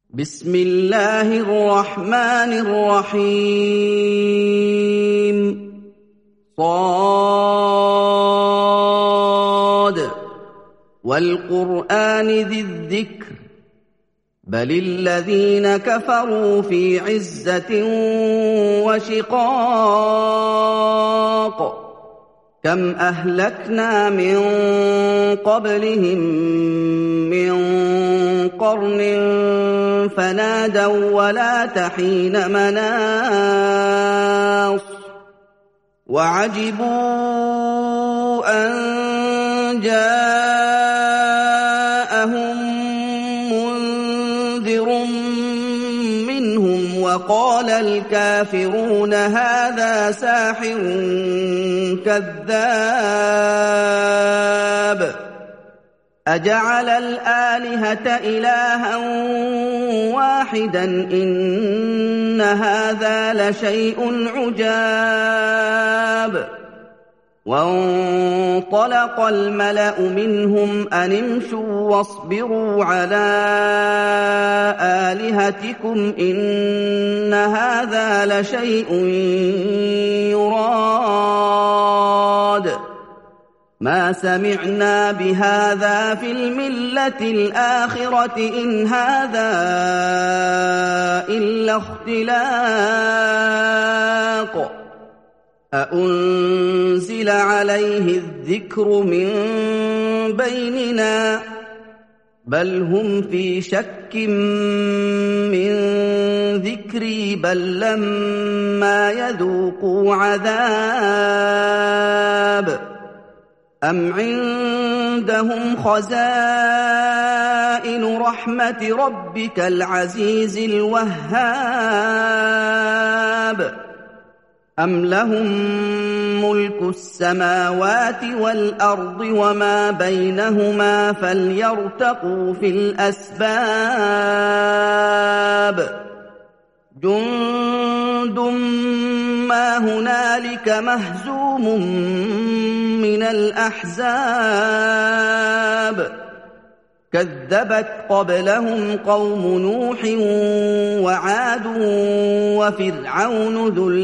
بسم الله الرحمن الرحيم صاد والقرآن ذي الذكر بل الذين كفروا في عزة وشقاق كم أهلكنا من قبلهم من قرن فنادوا ولا تحين مناص وعجبوا أن جاءهم منذر منهم وقال الكافرون هذا ساحر كذاب أجعل الآلهة إلها واحدا إن هذا لشيء عجاب وانطلق الملأ منهم أن امشوا واصبروا على آلهتكم إن هذا لشيء يراد ما سمعنا بهذا في الملة الآخرة إن هذا إلا اختلاق أأنزل عليه الذكر من بيننا بل هم في شك من ذكري بل لما يذوقوا عذاب أم عندهم خزائن رحمة ربك العزيز الوهاب أم لهم ملك السماوات والأرض وما بينهما فليرتقوا في الأسباب جند ما هنالك مهزوم من الأحزاب كذبت قبلهم قوم نوح وعاد وفرعون ذو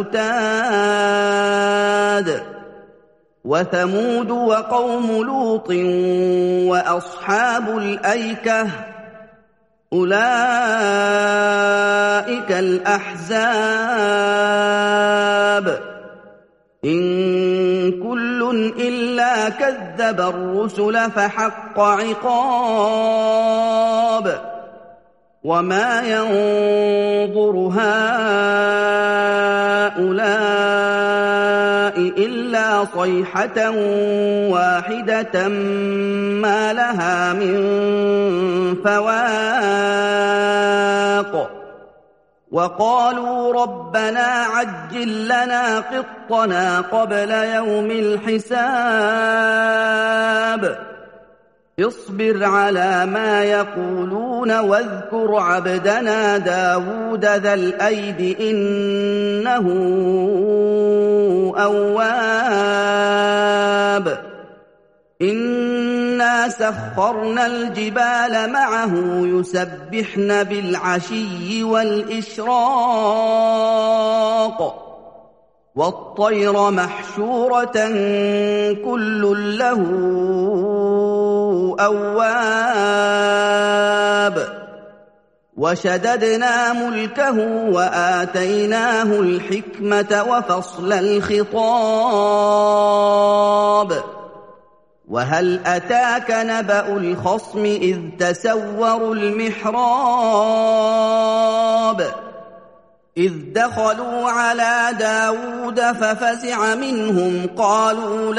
الأوتاد وثمود وقوم لوط وأصحاب الأيكة أولئك الأحزاب إن كل إلا كذب الرسل فحق عقاب وما ينظر هؤلاء إلا صيحة واحدة ما لها من فواق وقالوا ربنا عجل لنا قطنا قبل يوم الحساب اصبر على ما يقولون واذكر عبدنا داود ذا الأيد إنه أواب إنا سخرنا الجبال معه يسبحن بالعشي والإشراق والطير محشورة كل له أواب وشددنا ملكه وآتيناه الحكمة وفصل الخطاب وهل أتاك نبأ الخصم إذ تسوروا المحراب إذ دخلوا على داود ففزع منهم قالوا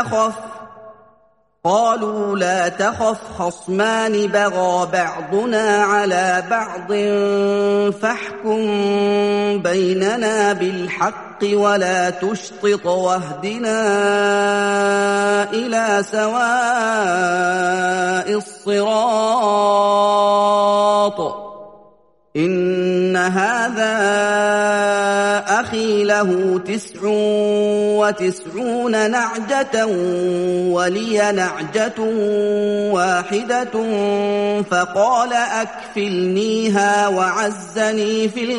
لا تخف خصمان بغى بعضنا على بعض فاحكم بيننا بالحق ولا تشطط واهدنا إلى سواء الصراط إن هذا أخي له 99 نعجة ولي نعجة واحدة فقال أكفلنيها وعزني في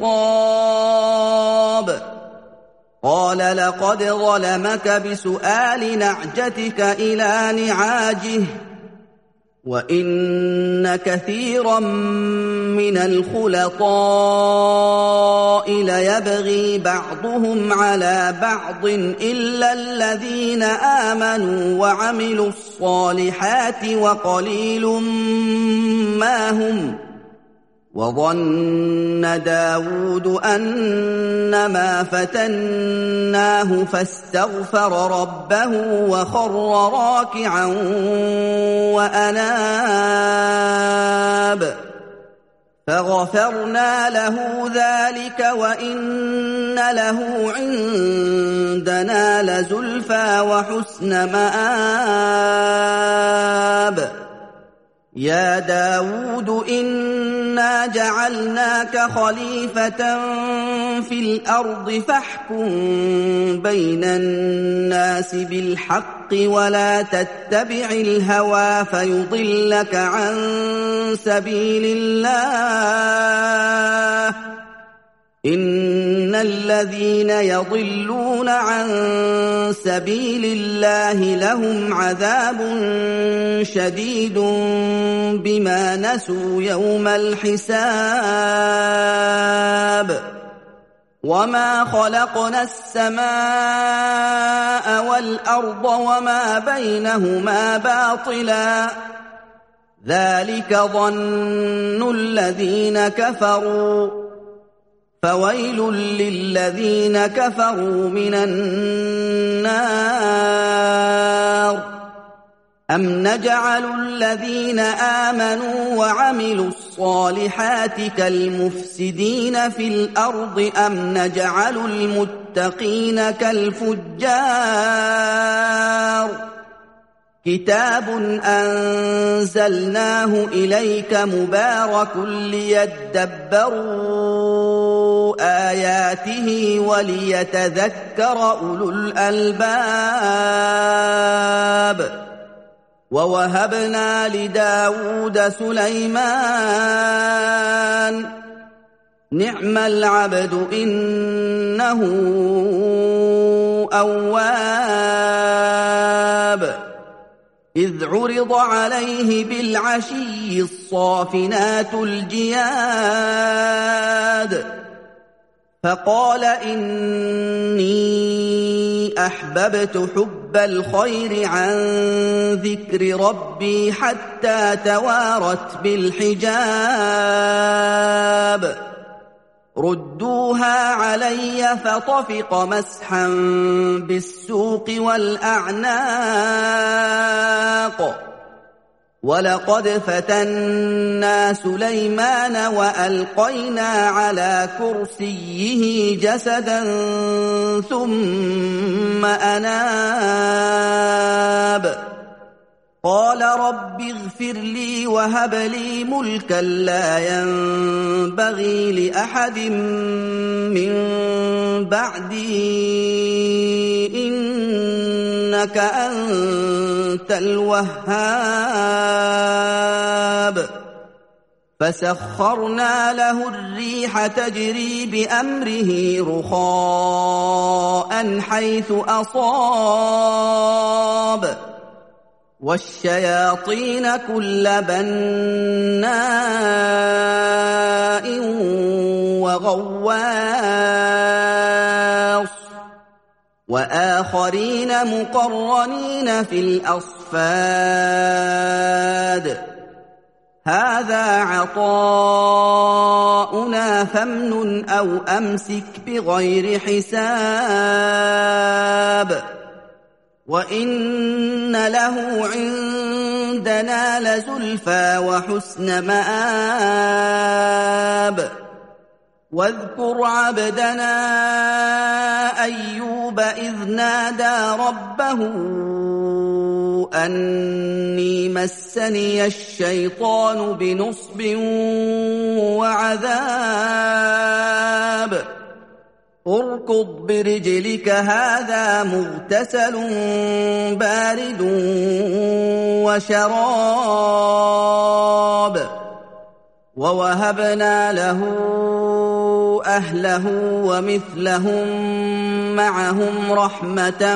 الخطاب قال لقد ظلمك بسؤال نعجتك إلى نعاجه وإن كثيرا من الخلطاء ليبغي بعضهم على بعض إلا الذين آمنوا وعملوا الصالحات وقليل ما هم وظن داود أنما فتناه فاستغفر ربه وخر راكعا وأناب فغفرنا له ذلك وإن له عندنا لزلفى وحسن مآب يا داود إنا جعلناك خليفة في الأرض فاحكم بين الناس بالحق ولا تتبع الهوى فيضلك عن سبيل الله إن الذين يضلون عن سبيل الله لهم عذاب شديد بما نسوا يوم الحساب وما خلقنا السماء والأرض وما بينهما باطلا ذلك ظن الذين كفروا فويل للذين كفروا من النار أم نجعل الذين آمنوا وعملوا الصالحات كالمفسدين في الأرض أم نجعل المتقين كالفجار كتاب أنزلناه إليك مبارك ليدبروا آياته وليتذكر أولو الألباب ووهبنا لداود سليمان نعم العبد إنه أواب إذ عرض عليه بالعشي الصافنات الجياد فقال إني أحببت حب الخير عن ذكر ربي حتى توارت بالحجاب ردوها علي فطفق مسحا بالسوق والأعناق ولقد فتنا سليمان وألقينا على كرسيه جسدا ثم أناب قال رب اغفر لي وهب لي ملكا لا ينبغي لأحد من بعدي إنك أنت الوهاب فسخرنا له الريح تجري بأمره رخاء حيث أصاب والشياطين كل بناء وغواص وآخرين مقرنين في الأصفاد هذا عطاؤنا فامنن أو أمسك بغير حساب وإن له عندنا لزلفى وحسن مآب واذكر عبدنا أيوب إذ نادى ربه أني مسني الشيطان بنصب وعذاب اركض برجلك هذا مغتسل بارد وشراب ووهبنا له أهله ومثلهم معهم رحمة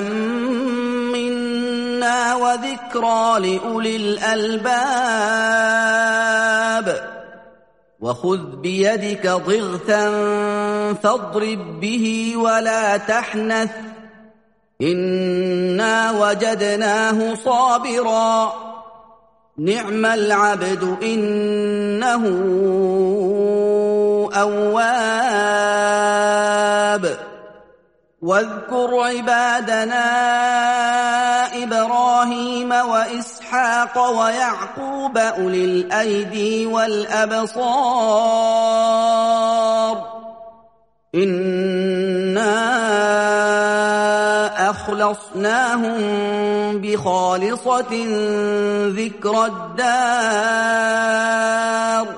منا وذكرى لأولي الألباب وخذ بيدك ضغثا فاضرب به ولا تحنث إنا وجدناه صابرا نعم العبد إنه أواب واذكر عبادنا إبراهيم وإسحاق ويعقوب أولي الأيدي والأبصار إنا أخلصناهم بخالصة ذكر الدار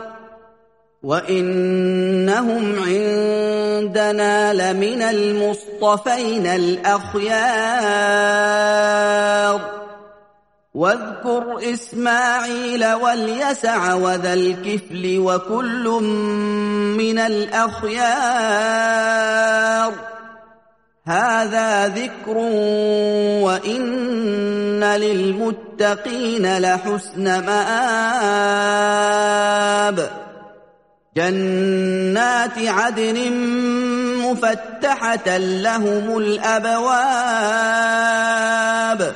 وإنهم عندنا لمن المصطفين الأخيار واذكر إسماعيل واليسع وذا الكفل وكل من الأخيار هذا ذكر وإن للمتقين لحسن مآب جنات عدن مفتحة لهم الأبواب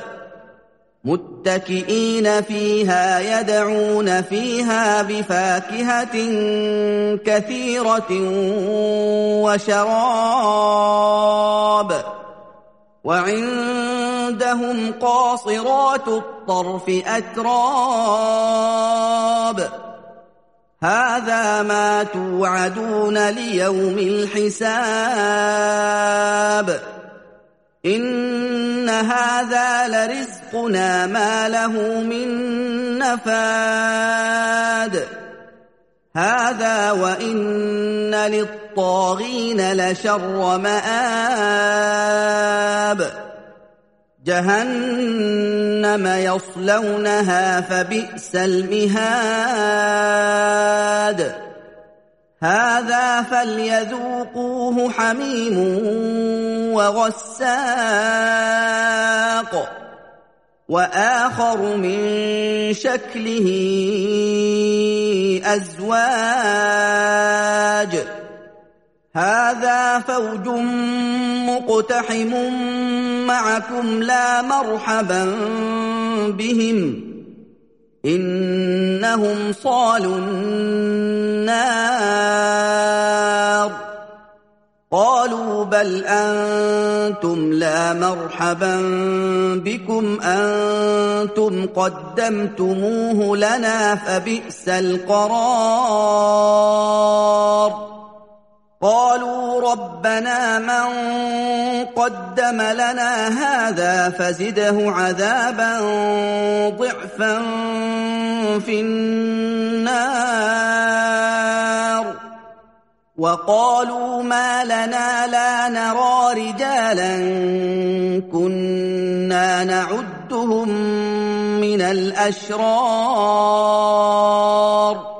متكئين فيها يدعون فيها بفاكهة كثيرة وشراب وعندهم قاصرات الطرف أتراب هذا ما توعدون ليوم الحساب إن هذا لرزقنا ما له من نفاد هذا وإن للطاغين لشر مآب جهنم يصلونها فبئس المهاد هذا فليذوقوه حميم وغساق وآخر من شكله أزواج هذا فوج مقتحم معكم لا مرحبا بهم إنهم صالوا النار قالوا بل أنتم لا مرحبا بكم أنتم قدمتموه لنا فبئس القرار قالوا ربنا من قدم لنا هذا فزده عذابا ضعفا في النار وقالوا ما لنا لا نرى رجالا كنا نعدهم من الأشرار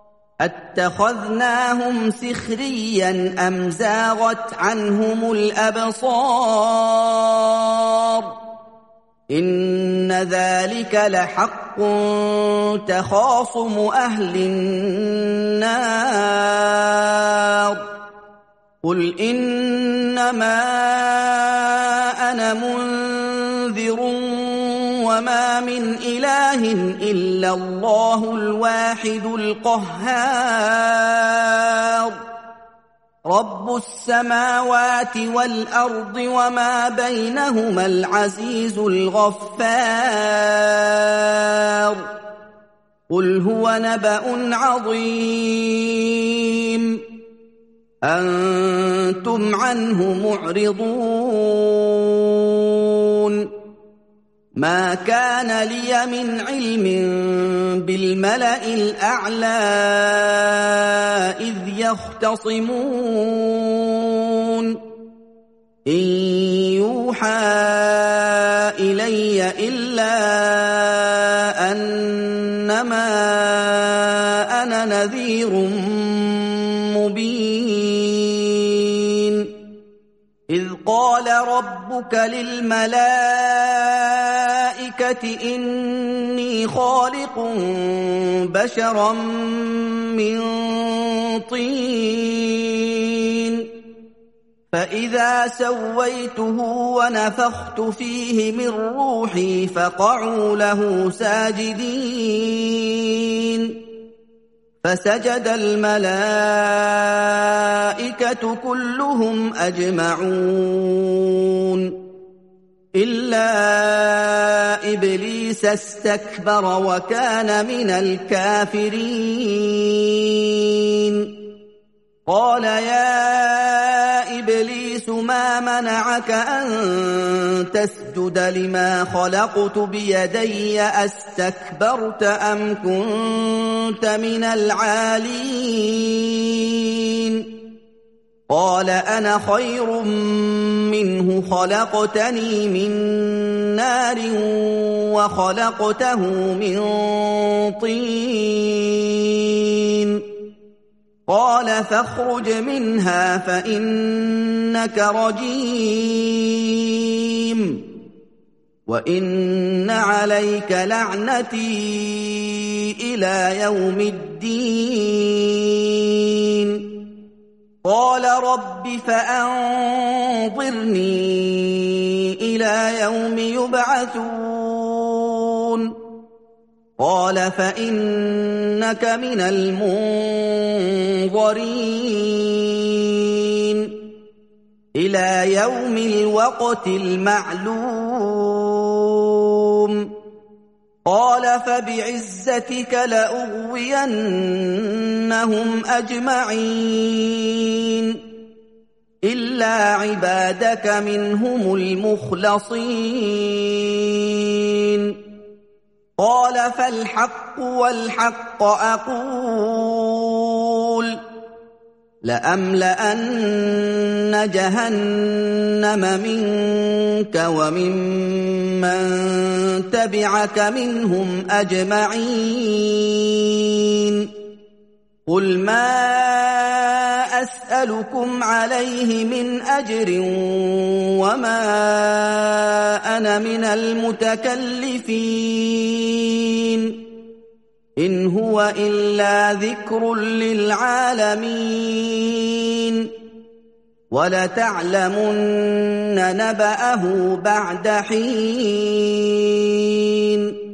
أتخذناهم سخريا أم زاغت عنهم الأبصار إن ذلك لحق تخاصم أهل النار قل إنما أنا منذر وما من إله إلا الله الواحد القهار رب السماوات والأرض وما بينهما العزيز الغفار قل هو نبأ عظيم أنتم عنه معرضون ما كان لي من علم بالملأ الأعلى إذ يختصمون إن يوحى إلي إلا أنما أنا نذير مبين إذ قال ربك للملائكة إني خالق بشرا من طين فإذا سويته ونفخت فيه من روحي فقعوا له ساجدين فسجد الملائكة كلهم أجمعون إلا إبليس استكبر وكان من الكافرين قال يا إبليس ما منعك أن تسجد لما خلقت بيدي أستكبرت أم كنت من العالين قال أنا خير منه خلقتني من نار وخلقته من طين قال فاخرج منها فإنك رجيم وإن عليك لعنتي إلى يوم الدين قال رب فأنظرني إلى يوم يبعثون قال فإنك من المنظرين إلى يوم الوقت المعلوم قال فبعزتك لأغوينهم أجمعين إلا عبادك منهم المخلصين قال فالحق والحق أقول لأملأن جهنم منك وممن تبعك منهم أجمعين قل ما أسألكم عليه من أجر وما أنا من المتكلفين إن هو إلا ذكر للعالمين ولتعلمن نبأه بعد حين